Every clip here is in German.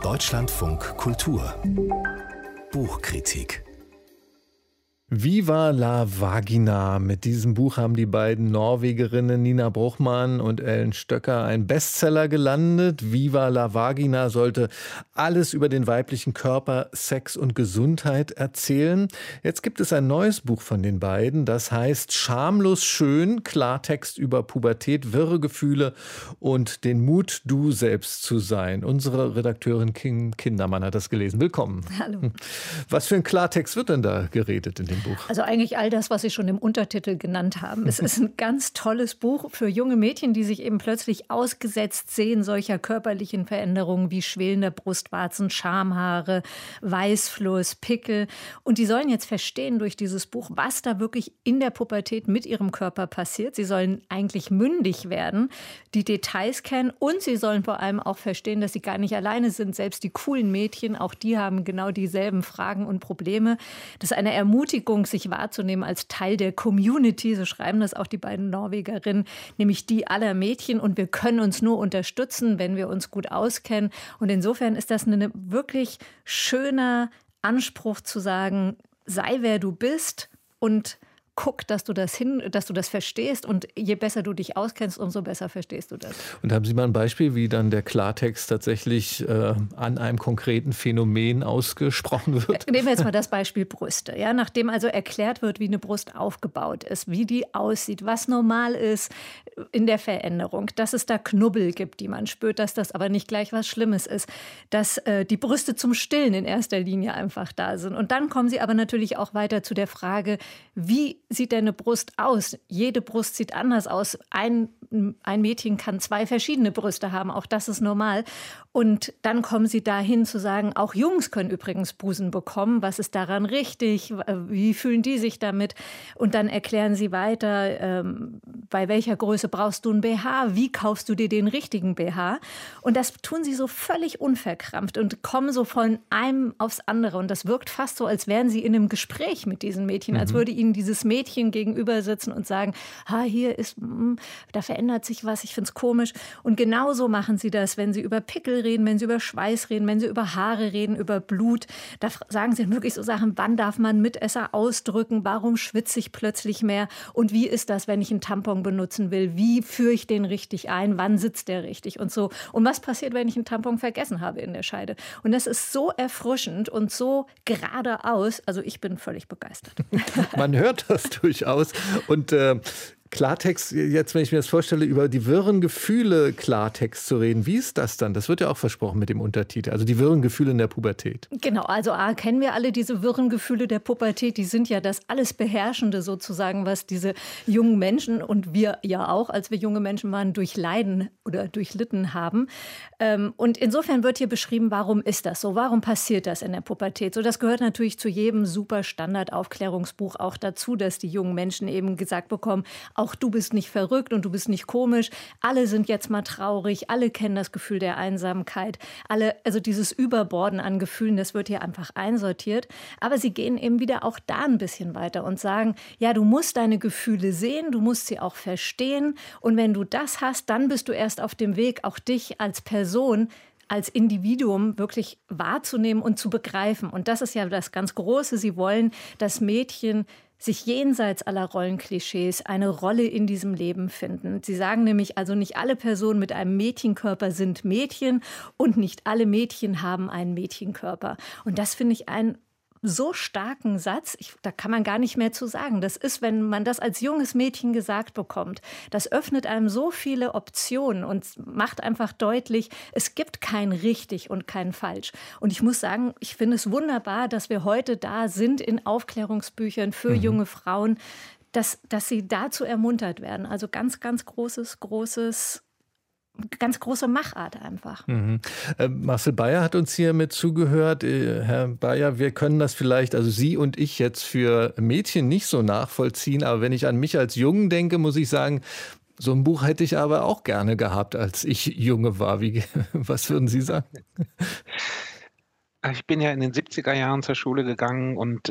Deutschlandfunk Kultur Buchkritik. Viva la Vagina. Mit diesem Buch haben die beiden Norwegerinnen Nina Brochmann und Ellen Stöcker einen Bestseller gelandet. Viva la Vagina sollte alles über den weiblichen Körper, Sex und Gesundheit erzählen. Jetzt gibt es ein neues Buch von den beiden, das heißt Schamlos schön, Klartext über Pubertät, wirre Gefühle und den Mut, du selbst zu sein. Unsere Redakteurin Kim Kindermann hat das gelesen. Willkommen. Hallo. Was für ein Klartext wird denn da geredet in dem Buch? Also eigentlich all das, was Sie schon im Untertitel genannt haben. Es ist ein ganz tolles Buch für junge Mädchen, die sich eben plötzlich ausgesetzt sehen solcher körperlichen Veränderungen wie schwellende Brustwarzen, Schamhaare, Weißfluss, Pickel. Und die sollen jetzt verstehen durch dieses Buch, was da wirklich in der Pubertät mit ihrem Körper passiert. Sie sollen eigentlich mündig werden, die Details kennen und sie sollen vor allem auch verstehen, dass sie gar nicht alleine sind. Selbst die coolen Mädchen, auch die haben genau dieselben Fragen und Probleme. Das ist eine Ermutigung, sich wahrzunehmen als Teil der Community, so schreiben das auch die beiden Norwegerinnen, nämlich die aller Mädchen. Und wir können uns nur unterstützen, wenn wir uns gut auskennen. Und insofern ist das ein wirklich schöner Anspruch zu sagen, sei wer du bist und guck, dass du das verstehst. Und je besser du dich auskennst, umso besser verstehst du das. Und haben Sie mal ein Beispiel, wie dann der Klartext tatsächlich an einem konkreten Phänomen ausgesprochen wird? Nehmen wir jetzt mal das Beispiel Brüste. Ja, nachdem also erklärt wird, wie eine Brust aufgebaut ist, wie die aussieht, was normal ist in der Veränderung, dass es da Knubbel gibt, die man spürt, dass das aber nicht gleich was Schlimmes ist, dass die Brüste zum Stillen in erster Linie einfach da sind. Und dann kommen sie aber natürlich auch weiter zu der Frage, wie sieht deine Brust aus? Jede Brust sieht anders aus. Ein Mädchen kann 2 verschiedene Brüste haben, auch das ist normal. Und dann kommen sie dahin zu sagen, auch Jungs können übrigens Busen bekommen. Was ist daran richtig? Wie fühlen die sich damit? Und dann erklären sie weiter, bei welcher Größe brauchst du einen BH? Wie kaufst du dir den richtigen BH? Und das tun sie so völlig unverkrampft und kommen so von einem aufs andere. Und das wirkt fast so, als wären sie in einem Gespräch mit diesen Mädchen, als würde ihnen dieses Mädchen gegenüber sitzen und sagen, hier ist, da verändert sich was, ich finde es komisch. Und genauso machen sie das, wenn sie über Pickel reden, wenn sie über Schweiß reden, wenn sie über Haare reden, über Blut. Da sagen sie wirklich so Sachen, wann darf man Mitesser ausdrücken, warum schwitze ich plötzlich mehr und wie ist das, wenn ich einen Tampon benutzen will, wie führe ich den richtig ein, wann sitzt der richtig und so. Und was passiert, wenn ich einen Tampon vergessen habe in der Scheide? Und das ist so erfrischend und so geradeaus, also ich bin völlig begeistert. Man hört das durchaus. Und Klartext, jetzt, wenn ich mir das vorstelle, über die wirren Gefühle Klartext zu reden, wie ist das dann? Das wird ja auch versprochen mit dem Untertitel, also die wirren Gefühle in der Pubertät. Genau, also kennen wir alle diese wirren Gefühle der Pubertät, die sind ja das alles Beherrschende sozusagen, was diese jungen Menschen und wir ja auch, als wir junge Menschen waren, durchleiden oder durchlitten haben. Und insofern wird hier beschrieben, warum ist das so, warum passiert das in der Pubertät? So, das gehört natürlich zu jedem super Standard-Aufklärungsbuch auch dazu, dass die jungen Menschen eben gesagt bekommen, auch du bist nicht verrückt und du bist nicht komisch. Alle sind jetzt mal traurig. Alle kennen das Gefühl der Einsamkeit. Also dieses Überborden an Gefühlen, das wird hier einfach einsortiert. Aber sie gehen eben wieder auch da ein bisschen weiter und sagen, ja, du musst deine Gefühle sehen, du musst sie auch verstehen. Und wenn du das hast, dann bist du erst auf dem Weg, auch dich als Person, als Individuum wirklich wahrzunehmen und zu begreifen. Und das ist ja das ganz Große. Sie wollen, dass Mädchen sich jenseits aller Rollenklischees eine Rolle in diesem Leben finden. Sie sagen nämlich, also nicht alle Personen mit einem Mädchenkörper sind Mädchen und nicht alle Mädchen haben einen Mädchenkörper. Und das finde ich einen so starken Satz, da kann man gar nicht mehr zu sagen. Das ist, wenn man das als junges Mädchen gesagt bekommt, das öffnet einem so viele Optionen und macht einfach deutlich, es gibt kein richtig und kein falsch. Und ich muss sagen, ich finde es wunderbar, dass wir heute da sind in Aufklärungsbüchern für junge Frauen, dass sie dazu ermuntert werden. Also ganz, ganz ganz große Machart einfach. Marcel Beyer hat uns hier mit zugehört. Herr Beyer, wir können das vielleicht, also Sie und ich jetzt für Mädchen nicht so nachvollziehen, aber wenn ich an mich als Jungen denke, muss ich sagen, so ein Buch hätte ich aber auch gerne gehabt, als ich Junge war. Was würden Sie sagen? Ich bin ja in den 70er Jahren zur Schule gegangen und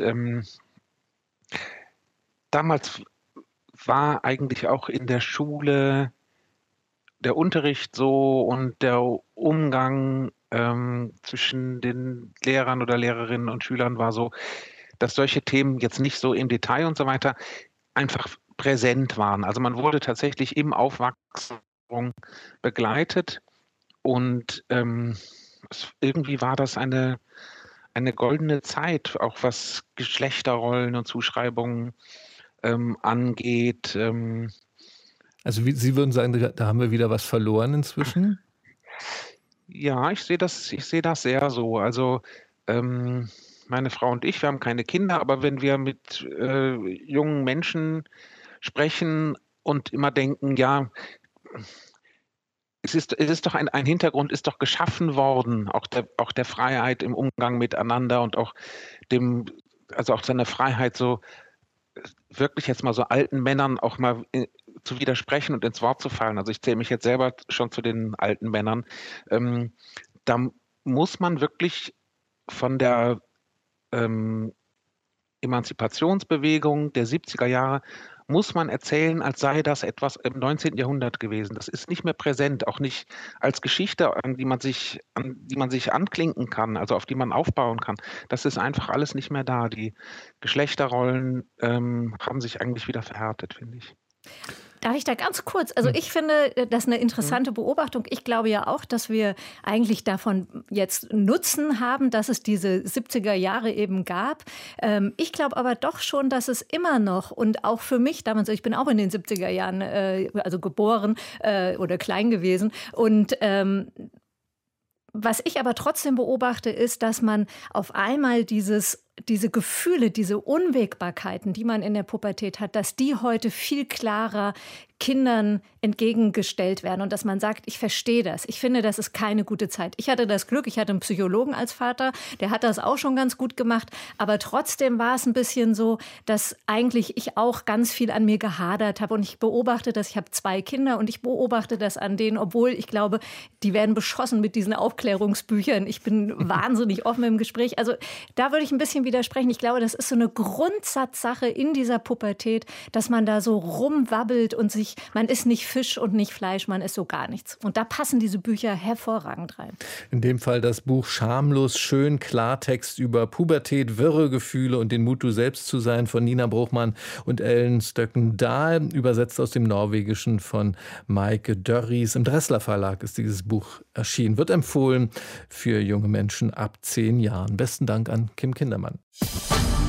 damals war eigentlich auch in der Schule der Unterricht so und der Umgang zwischen den Lehrern oder Lehrerinnen und Schülern war so, dass solche Themen jetzt nicht so im Detail und so weiter einfach präsent waren. Also man wurde tatsächlich im Aufwachsen begleitet und irgendwie war das eine goldene Zeit, auch was Geschlechterrollen und Zuschreibungen angeht. Also Sie würden sagen, da haben wir wieder was verloren inzwischen? Ja, ich sehe das sehr so. Also, meine Frau und ich, wir haben keine Kinder, aber wenn wir mit jungen Menschen sprechen und immer denken, ja, es ist doch ein Hintergrund ist doch geschaffen worden, auch der Freiheit im Umgang miteinander und auch also auch seiner Freiheit, so wirklich jetzt mal so alten Männern auch mal zu widersprechen und ins Wort zu fallen. Also ich zähle mich jetzt selber schon zu den alten Männern. Da muss man wirklich von der Emanzipationsbewegung der 70er Jahre muss man erzählen, als sei das etwas im 19. Jahrhundert gewesen. Das ist nicht mehr präsent, auch nicht als Geschichte, an die man sich anklinken kann, also auf die man aufbauen kann. Das ist einfach alles nicht mehr da. Die Geschlechterrollen haben sich eigentlich wieder verhärtet, finde ich. Darf ich da ganz kurz? Also ich finde das eine interessante Beobachtung. Ich glaube ja auch, dass wir eigentlich davon jetzt Nutzen haben, dass es diese 70er Jahre eben gab. Ich glaube aber doch schon, dass es immer noch und auch für mich damals, ich bin auch in den 70er Jahren also geboren oder klein gewesen und was ich aber trotzdem beobachte, ist, dass man auf einmal diese Gefühle, diese Unwägbarkeiten, die man in der Pubertät hat, dass die heute viel klarer Kindern entgegengestellt werden und dass man sagt, ich verstehe das. Ich finde, das ist keine gute Zeit. Ich hatte das Glück, ich hatte einen Psychologen als Vater, der hat das auch schon ganz gut gemacht, aber trotzdem war es ein bisschen so, dass eigentlich ich auch ganz viel an mir gehadert habe und ich beobachte das, ich habe 2 Kinder und ich beobachte das an denen, obwohl ich glaube, die werden beschossen mit diesen Aufklärungsbüchern. Ich bin wahnsinnig offen im Gespräch. Also da würde ich ein bisschen widersprechen. Ich glaube, das ist so eine Grundsatzsache in dieser Pubertät, dass man da so rumwabbelt und man ist nicht Fisch und nicht Fleisch, man ist so gar nichts. Und da passen diese Bücher hervorragend rein. In dem Fall das Buch Schamlos schön, Klartext über Pubertät, wirre Gefühle und den Mut, du selbst zu sein von Nina Bruchmann und Ellen Støkken-Dahl, übersetzt aus dem Norwegischen von Maike Dörries. Im Dressler Verlag ist dieses Buch erschienen, wird empfohlen für junge Menschen ab 10 Jahren. Besten Dank an Kim Kindermann.